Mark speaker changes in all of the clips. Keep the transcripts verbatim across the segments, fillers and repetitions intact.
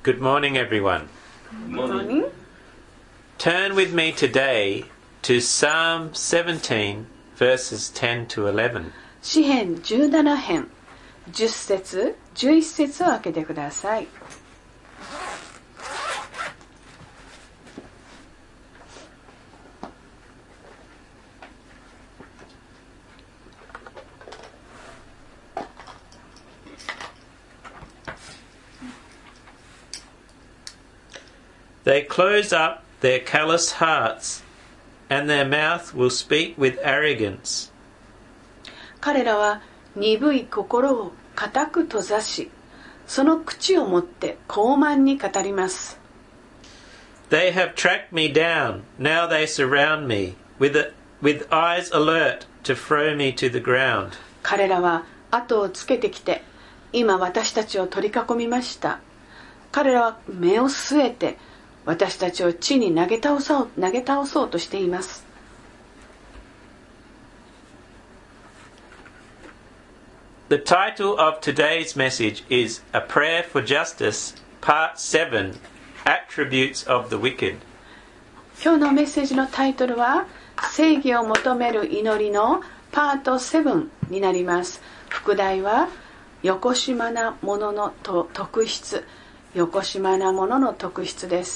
Speaker 1: Good morning, everyone.
Speaker 2: Good morning.
Speaker 1: Turn with me today to Psalm seventeen, verses ten to eleven.
Speaker 2: 詩編じゅうなな編、じゅっ節、じゅういち節を開けてください。
Speaker 1: They close up their callous hearts, and their mouth will speak with arrogance.
Speaker 2: 彼らは鈍い心を固く閉ざし、その口を持って傲慢に語ります。
Speaker 1: They have tracked me down, now they surround me, with, a, with eyes alert to throw me to the ground.
Speaker 2: 彼らは後をつけてきて、今私たちを取り囲みました。彼らは目を据えて、私たちを地に投げ倒そう、投げ倒そうとしています。
Speaker 1: The title of today's message is A Prayer for Justice, Part seven, Attributes of the Wicked.
Speaker 2: 今日のメッセージのタイトルは、正義を求める祈りのパートセブンになります。副題は、よこしまなものの特質、よこしまなものの特質です。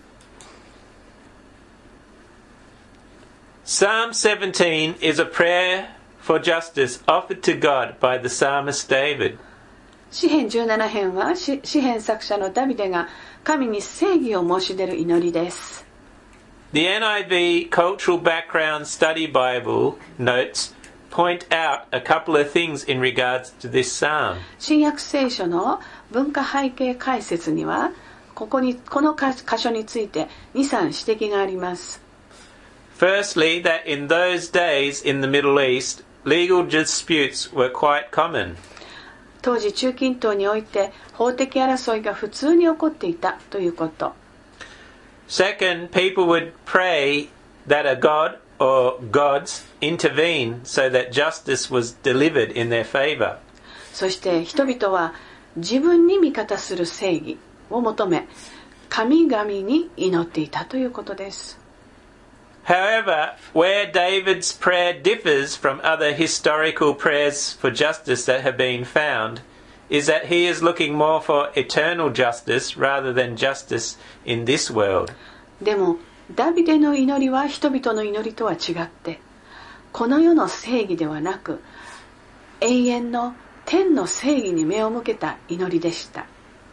Speaker 1: Psalm seventeen is a prayer for justice offered to God by the psalmist David.
Speaker 2: 詩編じゅうなな編は詩編作者のダビデが神に正義を申し出る祈りです。
Speaker 1: The N I V Cultural Background Study Bible notes point out a couple of things in regards to this psalm.
Speaker 2: 新約聖書の文化背景解説にはここにこの箇所についてに、さん指摘があります。
Speaker 1: Firstly, that in those days in the Middle East, legal disputes were quite common.
Speaker 2: 当時中近東において法的争いが普通に起こっていたということ。
Speaker 1: Second, people would pray that a god or gods intervene so that justice was delivered in their favor.
Speaker 2: そして人々は自分に味方する正義を求め、神々に祈っていたということです。
Speaker 1: However, where David's prayer differs from other historical prayers for justice that have been found is that he is looking more for eternal justice rather than justice in this world.
Speaker 2: でも、ダビデの祈りは人々の祈りとは違って、この世の正義ではなく、永遠の天の正義に目を向けた祈りでした。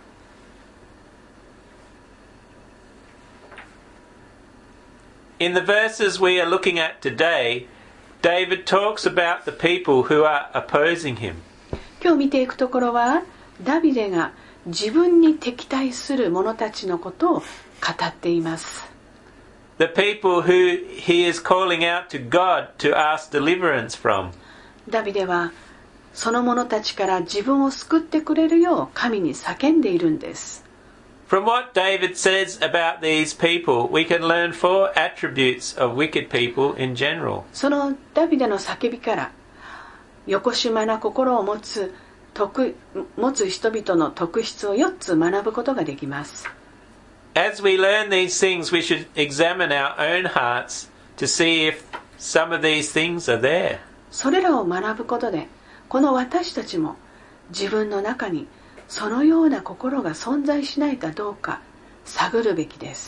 Speaker 1: In the verses we are looking at today, David talks about the people who are opposing him.
Speaker 2: 今日見ていくところは、ダビデが自分に敵対する者たちのことを語っています。
Speaker 1: The people who he is calling out to God to ask deliverance from.
Speaker 2: ダビデはその者たちから自分を救ってくれるよう神に叫んでいるんです。
Speaker 1: From what David says about these people, we can learn four attributes of wicked people in general.
Speaker 2: そのダビデの叫びから、よこしまな心を持つ特持つ人々の特質をよっつ学ぶことができます。
Speaker 1: As we learn these things, we should examine our own hearts to see if some of these things are there.
Speaker 2: それらを学ぶことで、この私たちも自分の中にそのような心が存在しないかどうか探るべきです。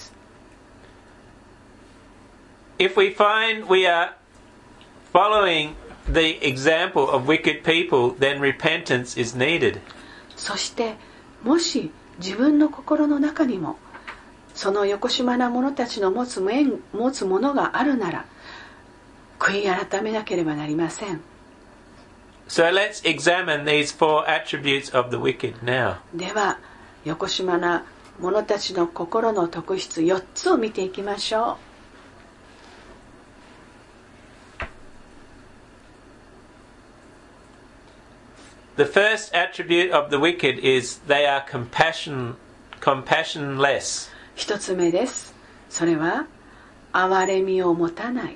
Speaker 1: If we find we are following the example of wicked people, then repentance is needed.
Speaker 2: そしてもし自分の心の中にもそのよこしまな者たちの持つ面持つものがあるなら悔い改めなければなりません。
Speaker 1: So let's examine these four attributes of the wicked now.
Speaker 2: ではよこしまな者たちの心の特質よっつを見ていきましょ
Speaker 1: う。The first attribute of the wicked is they are compassion, compassionless.
Speaker 2: 一つ目です。それは憐れみを持たない。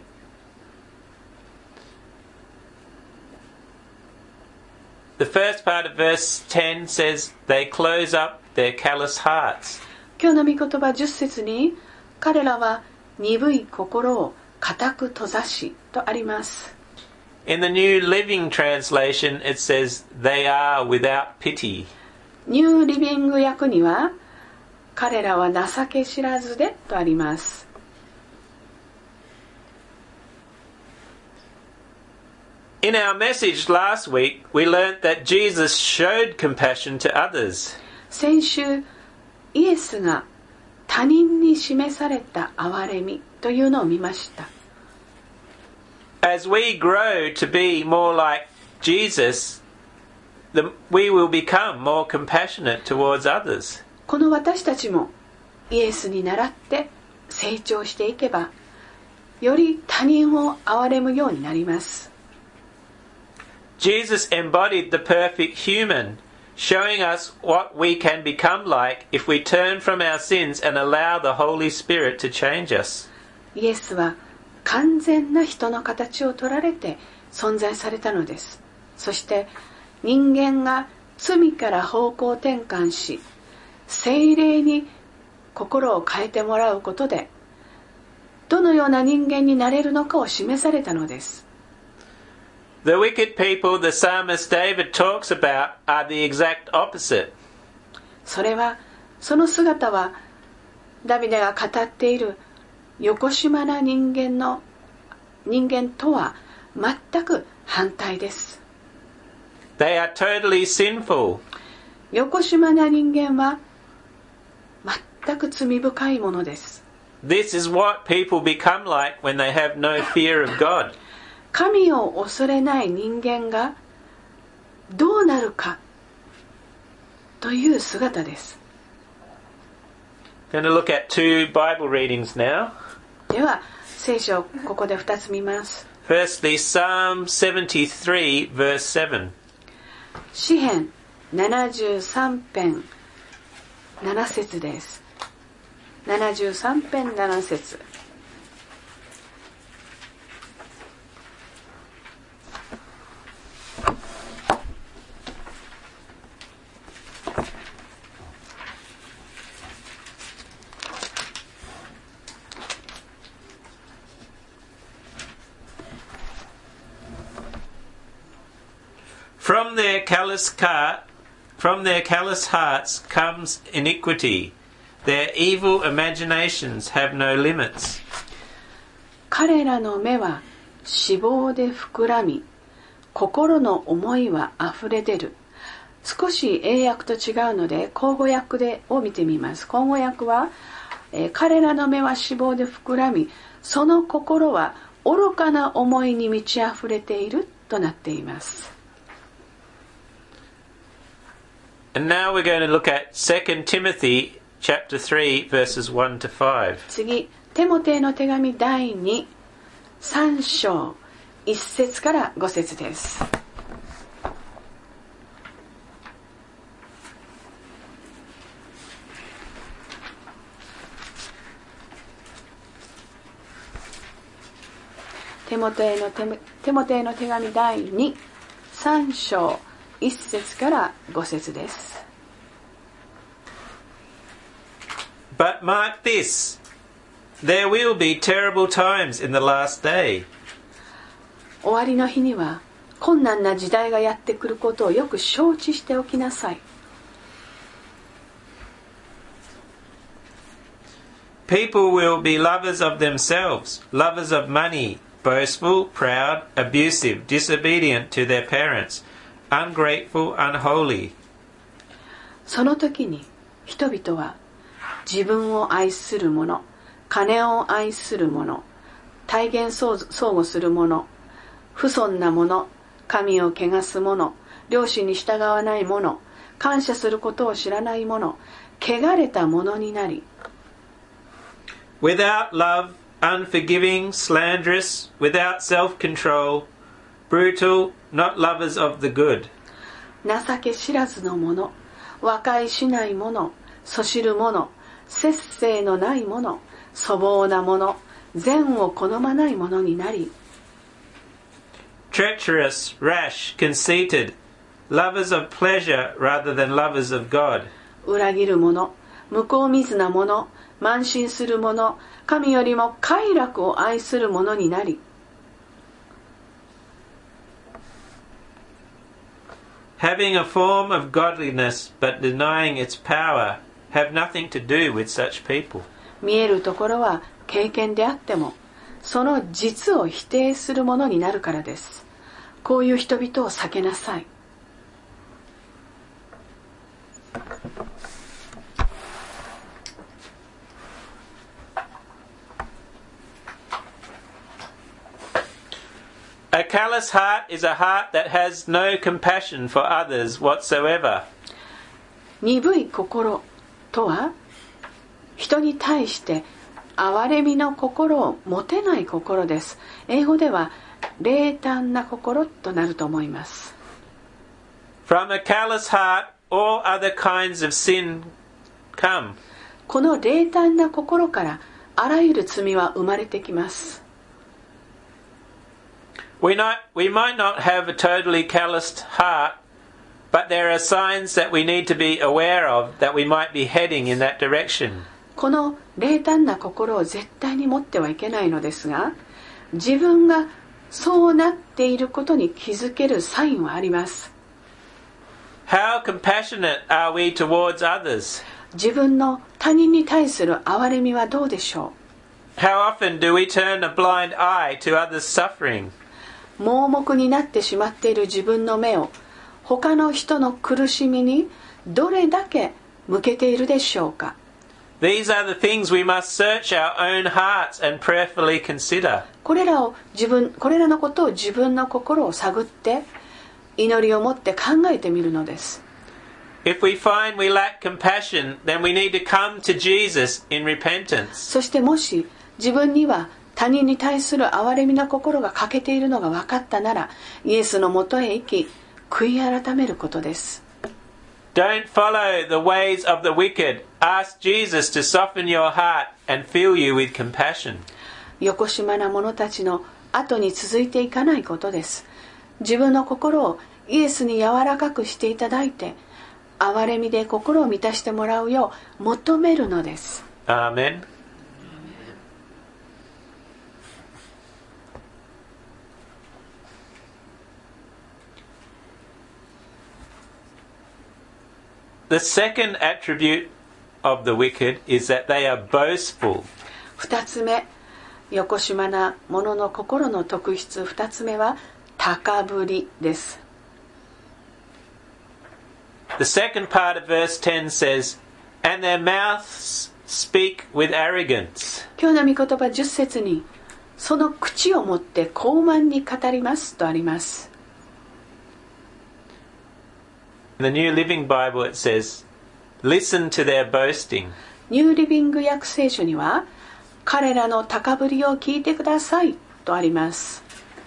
Speaker 1: The first part of verse ten says, they close up their callous hearts.
Speaker 2: 今日の御言葉じゅっ節に、彼らは鈍い心を固く閉ざしとあります。
Speaker 1: In the New Living Translation, it says, they are without pity.
Speaker 2: ニューリビング訳には、彼らは情け知らずでとあります。
Speaker 1: In our message last week, we learnt that Jesus showed compassion to others.
Speaker 2: 先週、イエスが他人に示された憐れみというのを見ました。
Speaker 1: As we grow to be more like Jesus, the, we will become more compassionate towards others.
Speaker 2: この私たちもイエスに倣って成長していけば、より他人を憐れむようになります。
Speaker 1: Jesus embodied the perfect human, showing us what we can become like if we turn from our sins and allow the Holy Spirit to change us.
Speaker 2: イエスは完全な人の形を取られて存在されたのです。そして人間が罪から方向転換し、聖霊に心を変えてもらうことで、どのような人間になれるのかを示されたのです。
Speaker 1: The wicked people the psalmist David talks about are the exact opposite.
Speaker 2: それは、その姿はダビデが語っているよこしまな人間の人間とは全く反対です。
Speaker 1: They are totally sinful.
Speaker 2: よこしまな人間は全く罪深いものです。
Speaker 1: This is what people become like when they have no fear of God.
Speaker 2: 神を恐れない人間がどうなるかという姿です。
Speaker 1: I'm going to look at two Bible readings now.
Speaker 2: では聖書をここでふたつ見ます。
Speaker 1: Firstly, Psalm seventy-three, verse seven.
Speaker 2: 詩編ななじゅうさん編なな節です。ななじゅうさん編なな節。
Speaker 1: From their callous heart, from their callous hearts comes iniquity. Their evil imaginations have no limits.
Speaker 2: 彼らの目は脂肪で膨らみ、心の思いはあふれ出る。少し英訳と違うので口語訳でを見てみます。口語訳は、えー、彼らの目は脂肪で膨らみ、その心は愚かな思いに満ち溢れているとなっています。
Speaker 1: And now we're going to look at Second Timothy chapter three, verses one to five.
Speaker 2: 次、テモテへの手紙だいに、さん章いち節からご節です。テモテへの手、テモテへの手紙だいに、さん章いち節からご節です。
Speaker 1: But mark this, there will be terrible times in the last day.
Speaker 2: 終わりの日には困難な時代がやってくることをよく承知しておきなさい。
Speaker 1: People will be lovers of themselves, lovers of money, boastful, proud, abusive, disobedient to their parents.Ungrateful, unholy.
Speaker 2: その時に人々は自分を愛する者、金を愛する者、体現相互する者、不遜な者、神を汚す者、良心に従わない者、感謝することを知らない者、汚れた者になり、
Speaker 1: Without love, unforgiving, slanderous, without self-control, brutal, not lovers of the good.
Speaker 2: 情け知らずの者、和解しない者、そしる者、節制のない者、粗暴な者、善を好まない者になり、
Speaker 1: treacherous, rash, conceited, lovers of pleasure rather than lovers of God.
Speaker 2: 裏切る者、向こう水な者、慢心する者、神よりも快楽を愛する者になり、
Speaker 1: having a form of godliness but denying its power, have nothing to do with such people.
Speaker 2: 見えるところは経験であっても、その実を否定するものになるからです。こういう人々を避けなさい。
Speaker 1: A callous heart is a heart that has no compassion for others whatsoever.
Speaker 2: 鈍い心とは、人に対して憐れみの心を持てない心です。英語では冷淡な心となると思います。
Speaker 1: From a callous heart, all other kinds of sin come.
Speaker 2: この冷淡な心からあらゆる罪は生まれてきます。
Speaker 1: We, not, we might not have a totally calloused heart, but there are signs that we need to be aware of that we might be heading in that direction.
Speaker 2: この冷淡な心を絶対に持ってはいけないのですが、自分がそうなっていることに気づけるサインはあります。
Speaker 1: How compassionate are we towards others?
Speaker 2: 自分の他人に対する憐れみはどうでしょ
Speaker 1: う How often do we turn a blind eye to others' suffering?
Speaker 2: 盲目になってしまっている自分の目を他の人の苦しみにどれだけ向けているでしょうか。
Speaker 1: These are the things we must search our own hearts and prayerfully consider.
Speaker 2: これらを自分これらのことを自分の心を探って祈りを持って考えてみるのです。
Speaker 1: If we find we lack compassion, then we need to come to Jesus in repentance.
Speaker 2: そしてもし自分には他人に対する憐れみの心が欠けているのが分かったなら、イエスのもとへ行き悔い改めることです。
Speaker 1: Don't follow the ways of the wicked. Ask Jesus to soften your heart and fill you with compassion.
Speaker 2: よこしまな者たちの後に続いていかないことです。自分の心をイエスに柔らかくしていただいて、憐れみで心を満たしてもらうよう求めるのです。
Speaker 1: アーメン。The second attribute of the wicked is that they are boastful.
Speaker 2: 二つ目、よこしまな者の心の特質二つ目は高ぶりです。
Speaker 1: The second part of verse ten says, "And their mouths speak with arrogance."
Speaker 2: 今日の御言葉じゅっ節に、その口を持って傲慢に語りますとあります。
Speaker 1: In the New Living Bible it says, "Listen to their boasting."
Speaker 2: ニューリビング訳聖書には、彼らの高ぶりを聞いてくださいとあります。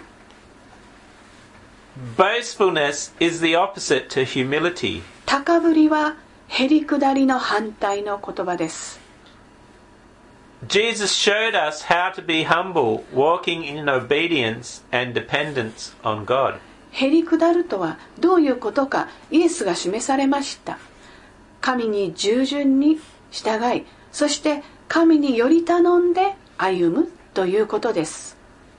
Speaker 1: Boastfulness is the opposite to humility.
Speaker 2: 高ぶりはへりくだりの反対の言葉です。
Speaker 1: Jesus showed us how to be humble, walking in obedience and dependence on God.
Speaker 2: へりくだるとはどういうことかイエスが示されました。神に従順に従い、そして神により頼んで歩むということです。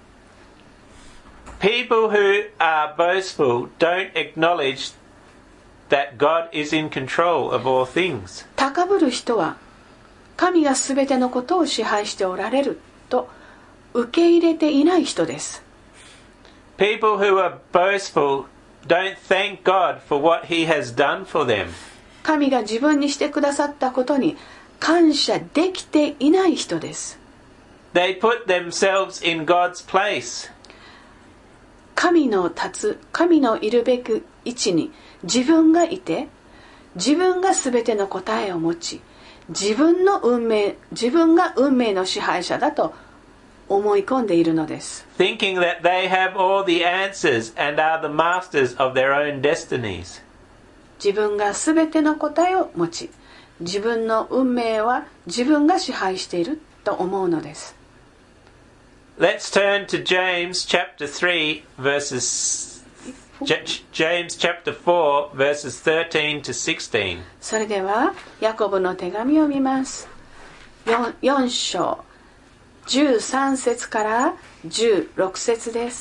Speaker 1: People who are boastful don't acknowledge that God is in control of all things.
Speaker 2: 高ぶる人は神がすべてのことを支配しておられると受け入れていない人です。
Speaker 1: People who are boastful don't thank God for what He has done for them.
Speaker 2: 神が自分にしてくださったことに感謝できていない人です。
Speaker 1: They put themselves in God's place.
Speaker 2: 神の立つ、神のいるべき位置に自分がいて、自分がすべての答えを持ち、自分の運命、自分が運命の支配者だと思い込んでいるのです。
Speaker 1: Thinking that they have all the answers and are the masters of their own destinies.
Speaker 2: 自分がすべての答えを持ち、自分の運命は自分が支配していると思うのです。
Speaker 1: Let's turn to James chapter three verses J- James chapter four verses thirteen to sixteen.
Speaker 2: それではヤコブの手紙を見ます。 4, 4章じゅうさん節からじゅうろく節です。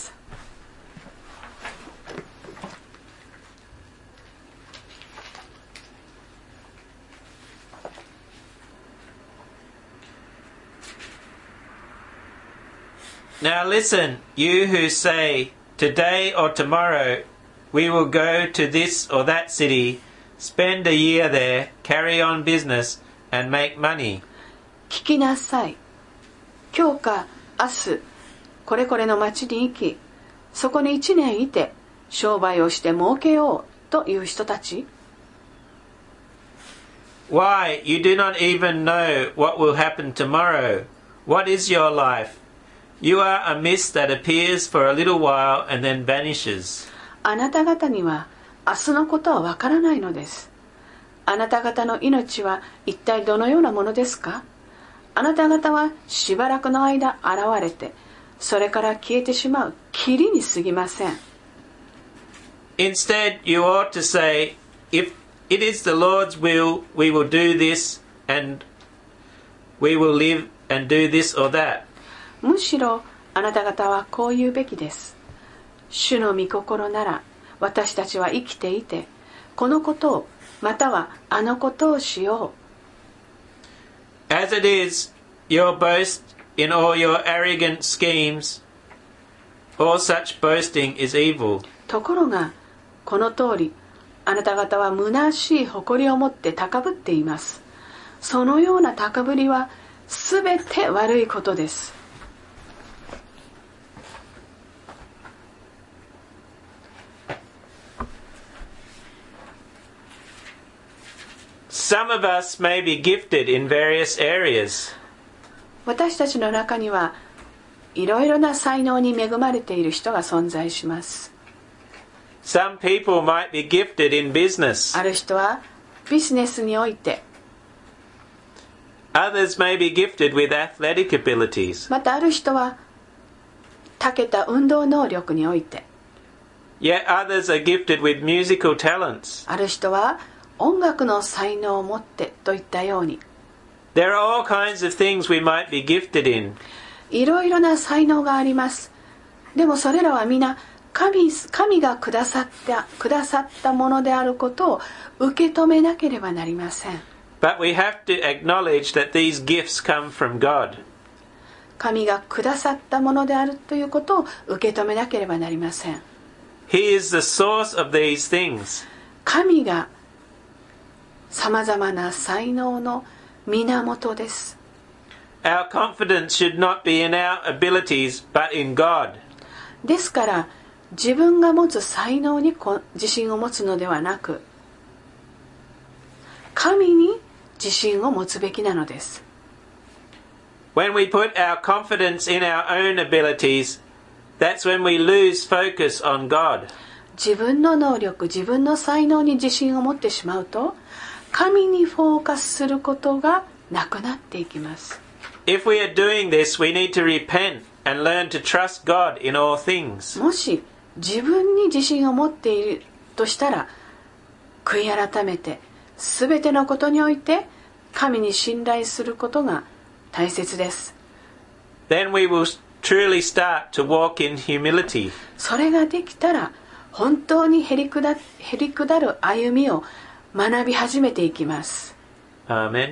Speaker 1: Now listen, you who say, today or tomorrow we will go to this or that city, spend a year there, carry on business, and make money.
Speaker 2: 聞きなさい。今日か明日、これこれの町に行き、そこに一年いて、商売をして儲けようという人たち。
Speaker 1: Why, you do not even know what will happen tomorrow. What is your life? You are a mist that appears for a little while and then vanishes.
Speaker 2: あなた方には明日のことはわからないのです。あなた方の命は一体どのようなものですか？あなた方はしばらくの間現れて、それから消えてしまう霧に過ぎません。
Speaker 1: Instead, you ought to say, if it is the Lord's will, we will do this and we will live and do this or that.
Speaker 2: むしろあなた方はこう言うべきです。主の御心なら私たちは生きていて、このことをまたはあのことをしよ
Speaker 1: う。As it is, your boast in all your arrogant schemes, all such boasting is evil.
Speaker 2: ところがこの通り、あなた方は虚しい誇りを持って高ぶっています。そのような高ぶりはすべて悪いことです。
Speaker 1: Some of us may be gifted in various areas.
Speaker 2: 私たちの中にはいろいろな才能に恵まれている人が存在します。
Speaker 1: Some people might be gifted in business.
Speaker 2: ある人はビジネスにおいて、
Speaker 1: Others may be gifted with athletic abilities.
Speaker 2: またある人は長けた運動能力において、
Speaker 1: Yet others are gifted with musical talents.
Speaker 2: ある人は音楽の才能を持ってといったように、
Speaker 1: There are all kinds of things we might be gifted in.
Speaker 2: いろいろな才能があります。でもそれらは皆神、神がくださった、くださったものであることを受け止めなければなりません。
Speaker 1: But we have to acknowledge that these gifts come from God.
Speaker 2: 神がくださったものであるということを受け止めなければなりません。
Speaker 1: He is the source of these things.
Speaker 2: 神がさまざまな才能の源です。
Speaker 1: Our confidence should not be in our abilities, but in God.
Speaker 2: ですから自分が持つ才能に自信を持つのではなく、神に自信を持つべきなのです。
Speaker 1: When we put our confidence in our own abilities, that's when we lose focus on God.
Speaker 2: 自分の能力、自分の才能に自信を持ってしまうと、神にフォーカスすることがなくなっていきます。
Speaker 1: If we are doing this, we need to repent and learn to trust God in all things.
Speaker 2: もし自分に自信を持っているとしたら、悔い改めてすべてのことにおいて神に信頼することが大切です。
Speaker 1: Then we will truly start to walk in humility.
Speaker 2: それができたら本当にへりくだ、へりくだる歩みを学び始めていきます。
Speaker 1: Amen.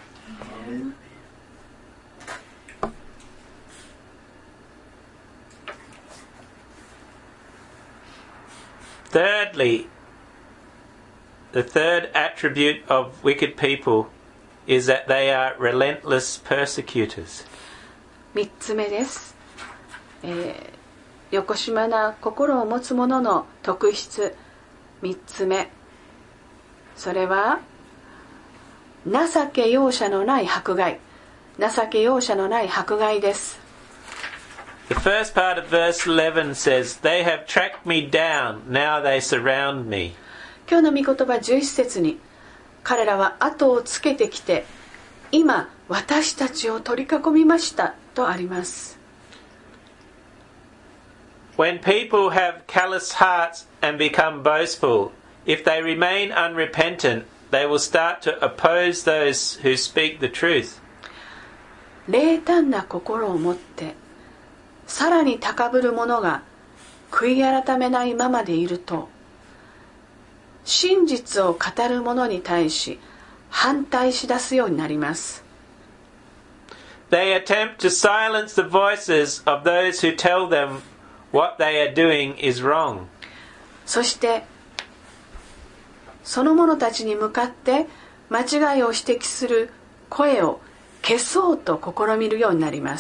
Speaker 1: Thirdly, the third attribute of wicked people is that they are relentless persecutors.
Speaker 2: 三つ目です。えー、よこしまな心を持つ者の特質、三つ目。それは情け容赦のない迫害。情け容赦のない迫害です。
Speaker 1: The first part of verse eleven says, They have tracked me down, now they surround me.
Speaker 2: 今日の御言葉じゅういち節に、彼らは後をつけてきて、今私たちを取り囲みましたとあります。
Speaker 1: When people have callous hearts and become boastful, if they remain unrepentant, they will start to oppose those who speak the truth.
Speaker 2: 冷淡な心を持ってさらに高ぶる者が悔い改めないままでいると、真実を語る者に対し反対しだすようになります。
Speaker 1: They attempt to silence the voices of those who tell them what they are doing is wrong.
Speaker 2: そしてその者たちに向かって間違いを指摘する声を消そうと試みるようになります。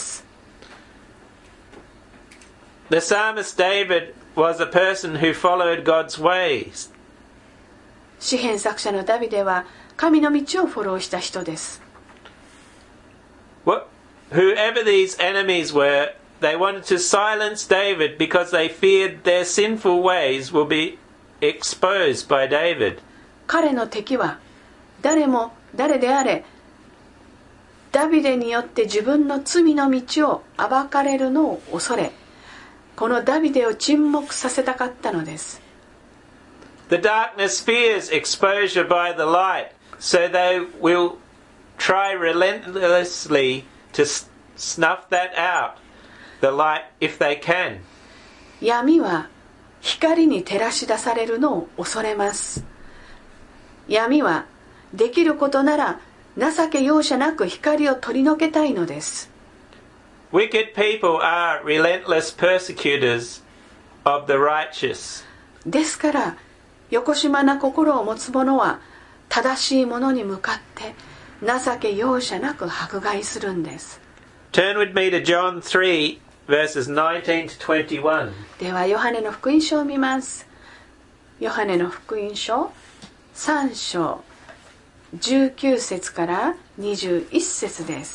Speaker 1: The psalmist David was a person who followed God's ways.
Speaker 2: 詩編作者のダビデは神の道をフォローした人です。
Speaker 1: What, whoever these enemies were, they wanted to silence David because they feared their sinful ways will be exposed by David.
Speaker 2: 彼の敵は誰も誰であれ、ダビデによって自分の罪の道を暴かれるのを恐れ、このダビデを沈黙させたかったのです。
Speaker 1: The darkness fears exposure by the light, so they will try relentlessly to snuff that out, the light, if they can.
Speaker 2: 闇は光に照らし出されるのを恐れます。闇はできることなら情け容赦なく光を取り除けたいのです。
Speaker 1: Wicked people are relentless persecutors of the righteous.
Speaker 2: ですからよこしまな心を持つ者は正しいものに向かって情け容赦なく迫害するんです。
Speaker 1: Turn with me to John three, verses nineteen to twenty-one.
Speaker 2: ではヨハネの福音書を見ます。ヨハネの福音書さん章じゅうきゅう節からにじゅういち節です。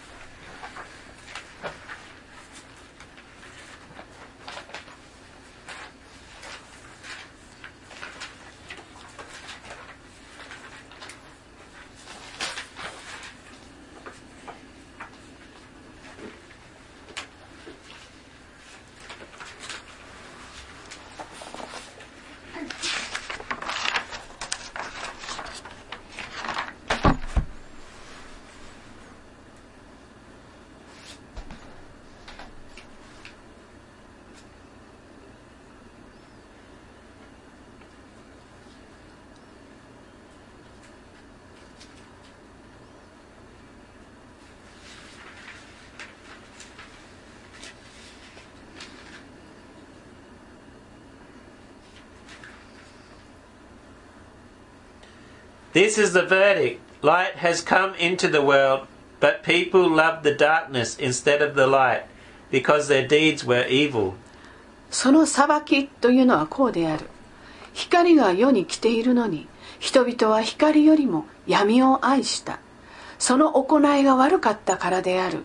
Speaker 1: This is the verdict. Light has come into the world, but people loved the darkness instead of the light, because their deeds were evil.
Speaker 2: その裁きというのはこうである。光が世に来ているのに、人々は光よりも闇を愛した。その行いが悪かったからである。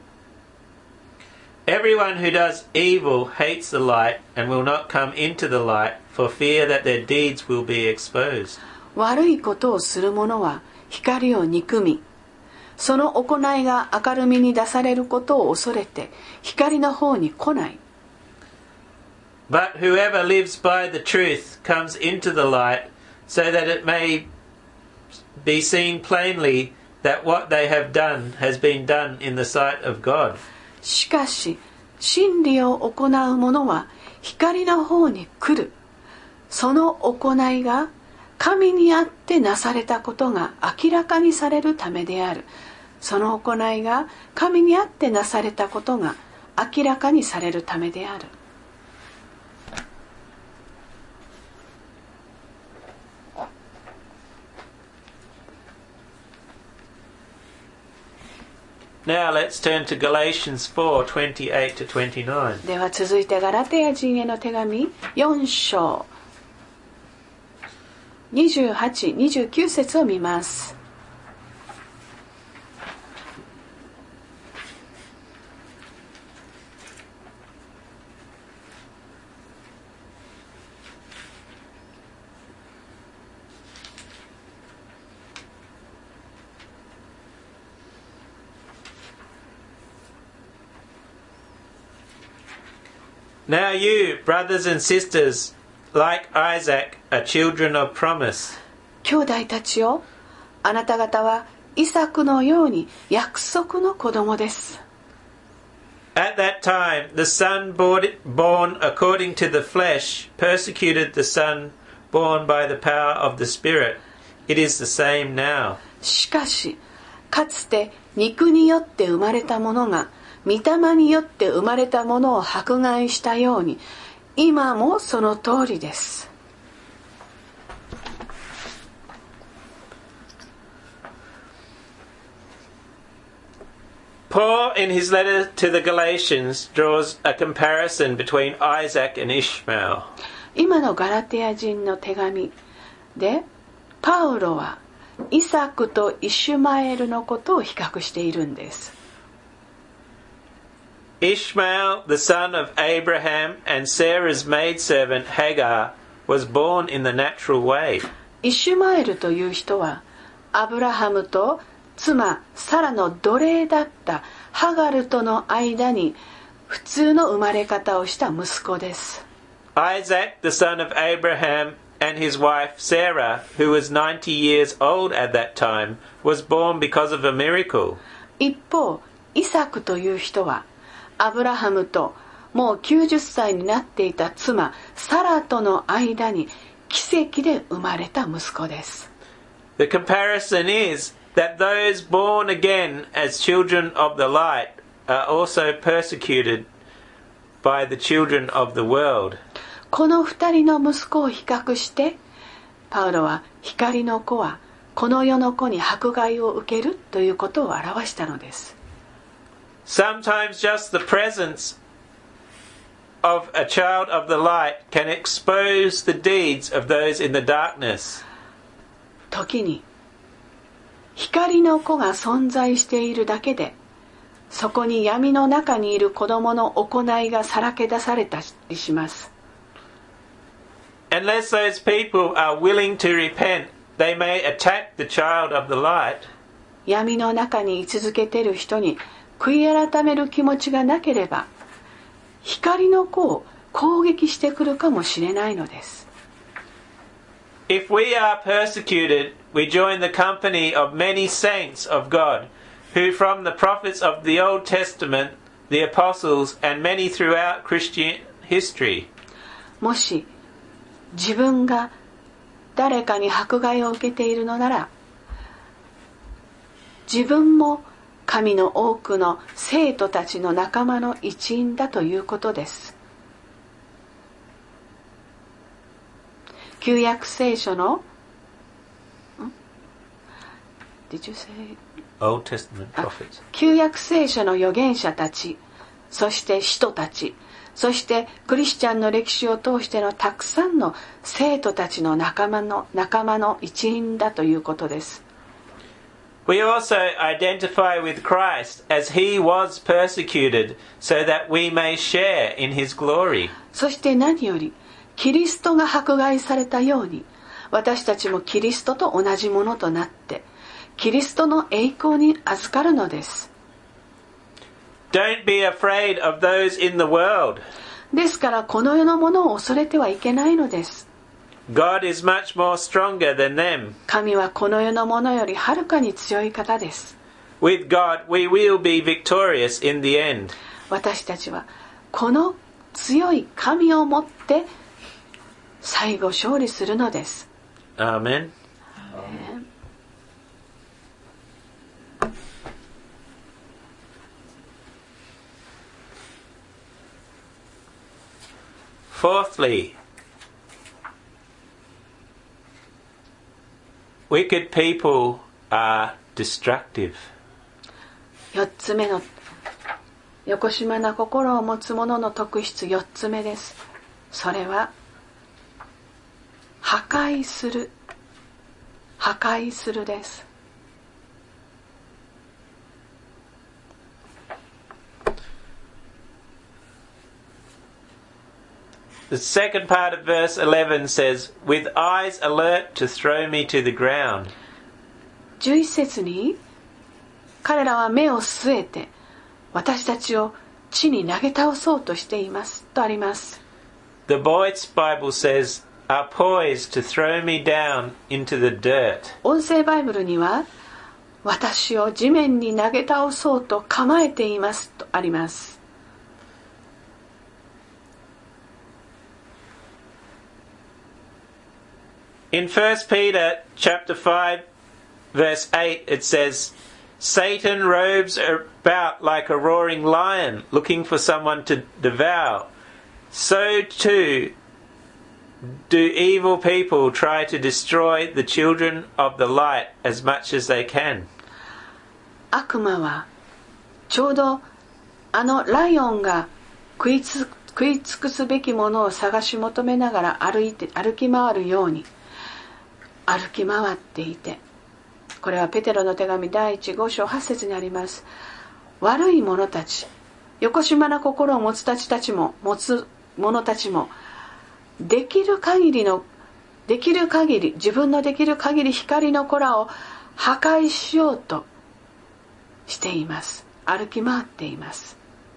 Speaker 1: Everyone who does evil hates the light and will not come into the light for fear that their deeds will be exposed.
Speaker 2: 悪いことをする者は光を憎み、その行いが明るみに出されることを恐れて光の方に来ない。
Speaker 1: But whoever lives by the truth comes into the light, so that it may be seen plainly that what they have done has been done in the sight of God.
Speaker 2: しかし真理を行う者は光の方に来る。その行いが神にあってなされたことが明らかにされるためである。その行いが神にあってなされたことが明らかにされるためである。
Speaker 1: Now let's turn to Galatians four, twenty-eight to twenty-nine.
Speaker 2: では続いてガラテヤ人への手紙よん章にじゅうはち、にじゅうきゅう節を見ます。
Speaker 1: Now you, brothers and sisters, like Isaac, are children of promise.
Speaker 2: 兄弟たちよ、あなた方はイサクのように約束の子供です。
Speaker 1: At that time, the son born according to the flesh persecuted the son born by the power of the Spirit. It is the same now.
Speaker 2: しかし、かつて肉によって生まれたものが御霊によって生まれたものを迫害したように、今もその通りです。
Speaker 1: Paul, in his letter to the Galatians, draws a comparison between Isaac and Ishmael.
Speaker 2: 今のガラテヤ人の手紙で、パウロはイサクとイシュマエルのことを比較しているんです。
Speaker 1: Ishmael, the son of Abraham and Sarah's maidservant Hagar, was born in the natural way.
Speaker 2: イシュマエルという人は、アブラハムと妻サラの奴隷だったハガルとの間に普通の生まれ方をした息子です。
Speaker 1: Isaac, the son of Abraham and his wife Sarah, who was ninety years old at that time, was born because of a miracle.
Speaker 2: 一方、イサクという人はアブラハムともうきゅうじゅっさいになっていた妻サラとの間に奇跡で生まれた息子です。
Speaker 1: The comparison is that those born again as children of the light are also persecuted by the children of the world.
Speaker 2: この二人の息子を比較してパウロは光の子はこの世の子に迫害を受けるということを表したのです。
Speaker 1: Sometimes just the presence of a child of the light can expose the deeds of those in the darkness.
Speaker 2: 時に光の子が存在しているだけで、そこに闇の中にいる子供の行いがさらけ出されたりします。
Speaker 1: Unless those people are willing to repent, they may attack the child of the light.
Speaker 2: 闇の中に居続けている人に悔い改める気持ちがなければ、光の子を攻撃してくるかもしれないのです。
Speaker 1: If we are persecuted, we join the company of many saints of God, who from the prophets of the Old Testament, the apostles, and many throughout Christian history.
Speaker 2: もし自分が誰かに迫害を受けているのなら、自分も神の多くの生徒たちの仲間の一員だということです。旧約聖書の Did you say?
Speaker 1: Old Testament prophets.
Speaker 2: 旧約聖書の預言者たち、そして使徒たち、そしてクリスチャンの歴史を通してのたくさんの生徒たちの仲間の仲間の一員だということです。
Speaker 1: We also identify with Christ as he was persecuted, so that we may share in his glory.
Speaker 2: そして何よりキリストが迫害されたように、私たちもキリストと同じものとなって、キリストの栄光に預かるのです。
Speaker 1: Don't be afraid of those in the world.
Speaker 2: ですからこの世のものを恐れてはいけないのです。
Speaker 1: God is much more stronger than them.
Speaker 2: 神はこの世のものよりはるかに強い方です。
Speaker 1: With God, we will be victorious in the end.
Speaker 2: 私たちはこの強い神をもって最後勝利するのです。
Speaker 1: Amen. Fourthly, wicked people are destructive.
Speaker 2: 四つ目のよこしまな心を持つ者の特質四つ目です。それは破壊する破壊するです。
Speaker 1: The second part of verse eleven says, with eyes alert to throw me to the ground.
Speaker 2: じゅういち節に彼らは目を据えて私たちを地に投げ倒そうとしていますとあります。
Speaker 1: The Boyd's Bible says, are poised to throw me down into the dirt.
Speaker 2: 音声バイブルには私を地面に投げ倒そうと構えていますとあります。
Speaker 1: In First Peter chapter five verse eight it says, Satan roves about like a roaring lion looking for someone to devour. So too do evil people try to destroy the children of the light as much as they can.
Speaker 2: 悪魔はちょうどあのライオンが食いつ、食い尽くすべきものを探し求めながら歩いて歩き回るように歩き回っていて、これはペテロの手紙だいいちご章はち節にあります。悪い者たち、よこしまな心を持つたちたちも持つ者たちもできる限りのできる限り自分のできる限り光の子らを破壊しようとしています。歩き回っています。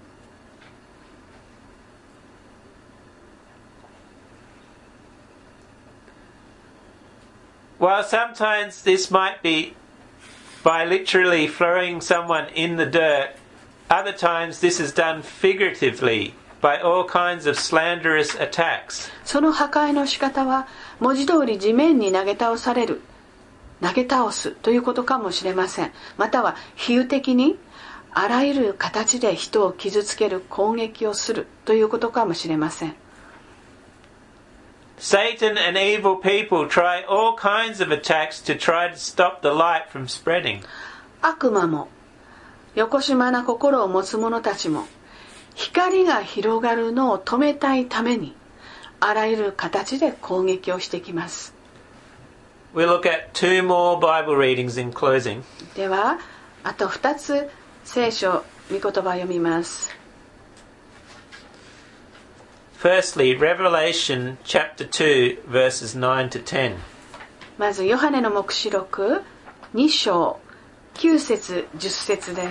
Speaker 1: While sometimes this might be by literally throwing someone in the dirt, other times this is done figuratively by all kinds of slanderous attacks.
Speaker 2: その破壊の仕方は文字通り地面に投げ倒される、投げ倒すということかもしれません。または比喩的にあらゆる形で人を傷つける攻撃をするということかもしれません。
Speaker 1: Satan and evil people try all kinds of attacks to try to stop the light from spreading.
Speaker 2: 悪魔もよこしまな心を持つ者たちも光が広がるのを止めたいためにあらゆる形で攻撃をしてきます。
Speaker 1: We'll look at two more Bible readings in closing.
Speaker 2: ではあとふたつ聖書御言葉を読みます。
Speaker 1: Firstly, Revelation chapter two verses nine to ten.
Speaker 2: まずヨハネの黙示録に章きゅう節じゅっ節です。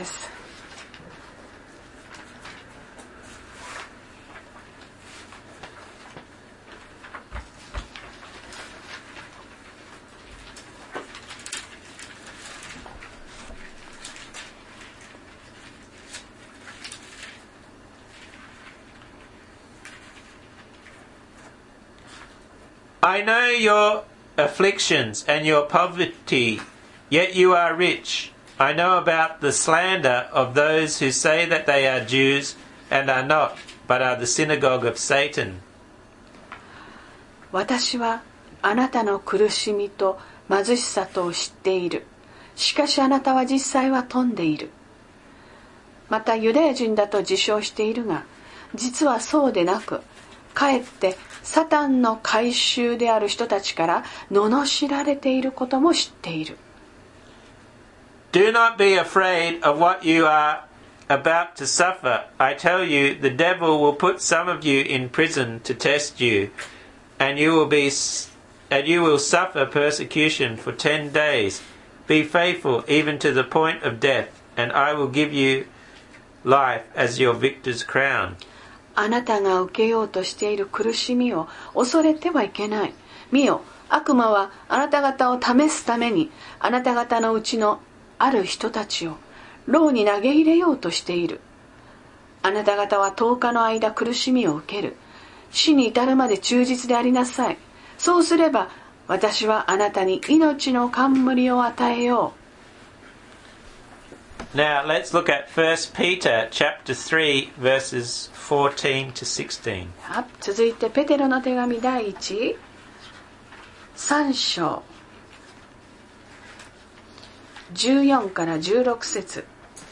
Speaker 1: I know your afflictions and your poverty, yet you are rich. I know about the slander of those who say that they are Jews and are not, but are the synagogue of Satan.
Speaker 2: 私はあなたの苦しみと貧しさとを知っている。しかしあなたは実際は富んでいる。またユダヤ人だと自称しているが、実はそうでなく、かえってサタンの改宗である人たちから罵られていることも知っている。
Speaker 1: Do not be afraid of what you are about to suffer. I tell you, the devil will put some of you in prison to test you, and you will be, and you will suffer persecution for ten days. Be faithful even to the point of death, and I will give you life as your victor's crown.
Speaker 2: あなたが受けようとしている苦しみを恐れてはいけない。見よ、悪魔はあなた方を試すためにあなた方のうちのある人たちを牢に投げ入れようとしている。あなた方はとおかの間苦しみを受ける。死に至るまで忠実でありなさい。そうすれば私はあなたに命の冠を与えよう。
Speaker 1: Now let's look at First Peter chapter three verses fourteen to sixteen.
Speaker 2: 続いてペテロの手紙だいいちさん章じゅうよんからじゅうろく節。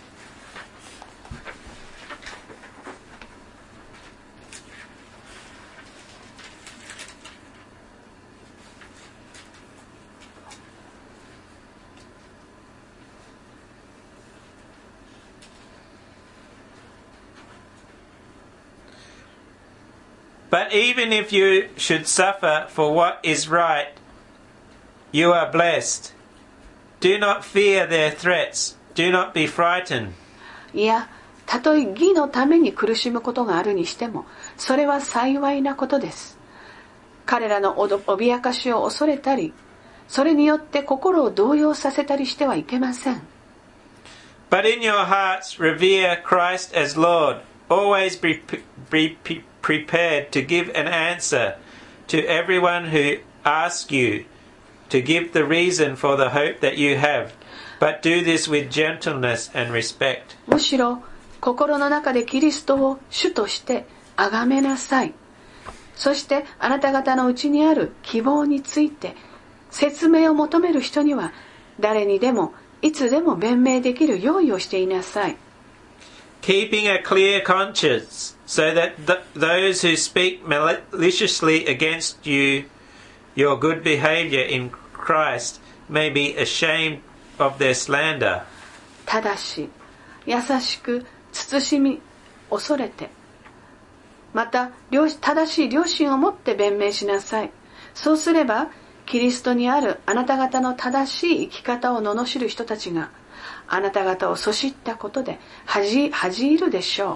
Speaker 1: But even if you should suffer for what is right, you are blessed. Do not fear their threats. Do not be frightened.
Speaker 2: いや、 たとえ義のために苦しむことがあるにしても、それは幸いなことです。彼らの脅かしを恐れたり、それによって心を動揺させたりしてはいけません。
Speaker 1: But in your hearts revere Christ as Lord. Always be, be prepared to give an answer to everyone who asks you to give the reason for the hope that you have. But do this with gentleness and respect.
Speaker 2: むしろ心の中でキリストを主として崇めなさい。そしてあなた方のうちにある希望について説明を求める人には誰にでもいつでも弁明できる用意をしていなさい。
Speaker 1: Keeping a clear conscience so that th- those who speak maliciously against you, your good behavior in Christ, may be ashamed of their slander.
Speaker 2: ただし優しく慎み恐れて、また正しい良心を持って弁明しなさい。そうすればキリストにあるあなた方の正しい生き方を罵る人たちがあなた方をそしったことで恥じ、恥じ入るでしょう。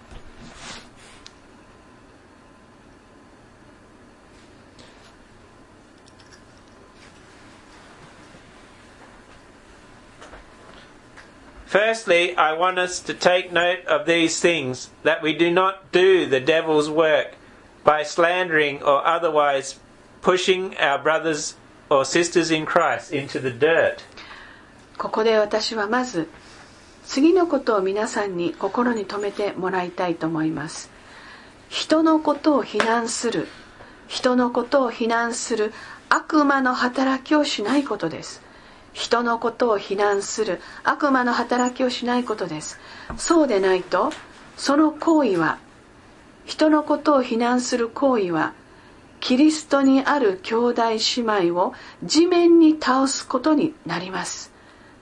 Speaker 1: Firstly, I want us to take note of these things, that we do not do the devil's work by slandering or otherwise pushing our brothers or sisters in Christ into the dirt.
Speaker 2: ここで私はまず次のことを皆さんに心に留めてもらいたいと思います。人のことを非難する、人のことを非難する悪魔の働きをしないことです。人のことを非難する悪魔の働きをしないことです。そうでないと、その行為は、人のことを非難する行為は、キリストにある兄弟姉妹を地面に倒すことになります。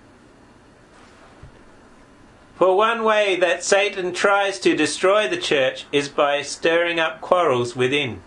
Speaker 1: For one way that Satan tries to destroy the church is by stirring up quarrels within.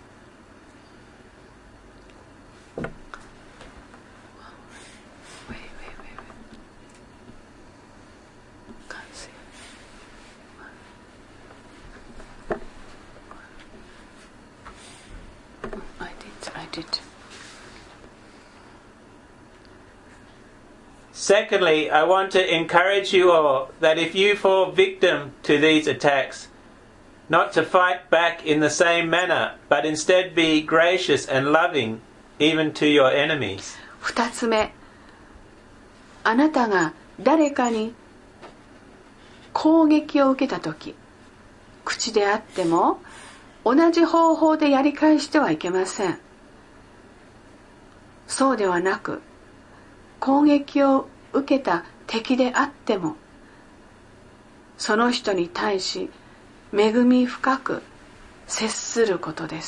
Speaker 1: Secondly, I want to encourage you all that if you fall victim to these attacks, not to fight back in the same manner, but instead be gracious and loving even to your enemies.
Speaker 2: 二つ目、あなたが誰かに攻撃を受けたとき、口であっても同じ方法でやり返してはいけません。そうではなく、攻撃を受けた敵であってもその人に対し恵み深く接することです。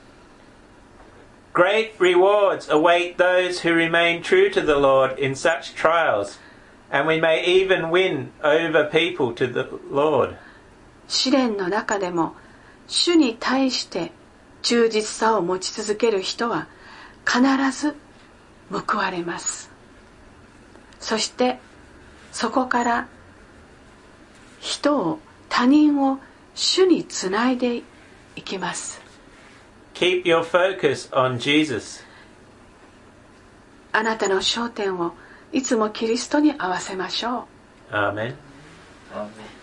Speaker 1: Great rewards await those who remain true to the Lord in such trials, and we may even win over people to the Lord.
Speaker 2: 試練の中でも主に対して忠実さを持ち続ける人は必ず報われます。そしてそこから人を他人を主につないでいきます。
Speaker 1: Keep your focus on Jesus.
Speaker 2: あなたの焦点をいつもキリストに合わせましょう。
Speaker 1: Amen.
Speaker 3: Amen.